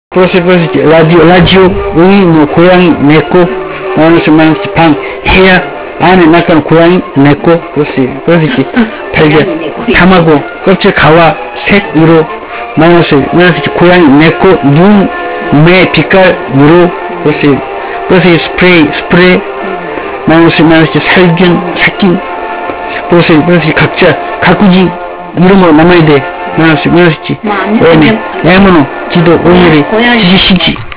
그래서 이제 라디오, 의, 뭐, 고양이, 내꺼, 말하면서 방, 해야, 안에 낙가는 고양이, 내꺼, 그래서 이제, 달걀, 담하고, 껍질, 가와, 색, 이로, 말하면서 이제 고양이, 내꺼, 눈, 매, 빛깔, 무로, 그래서 이 스프레이, 말하면서 이제 살균,殺菌, 그래서 이제 각자, 가꾸기, 이름으로 남아야 돼. 말하면서 있지. 애모노, 지도, 오늘이, 지지시지.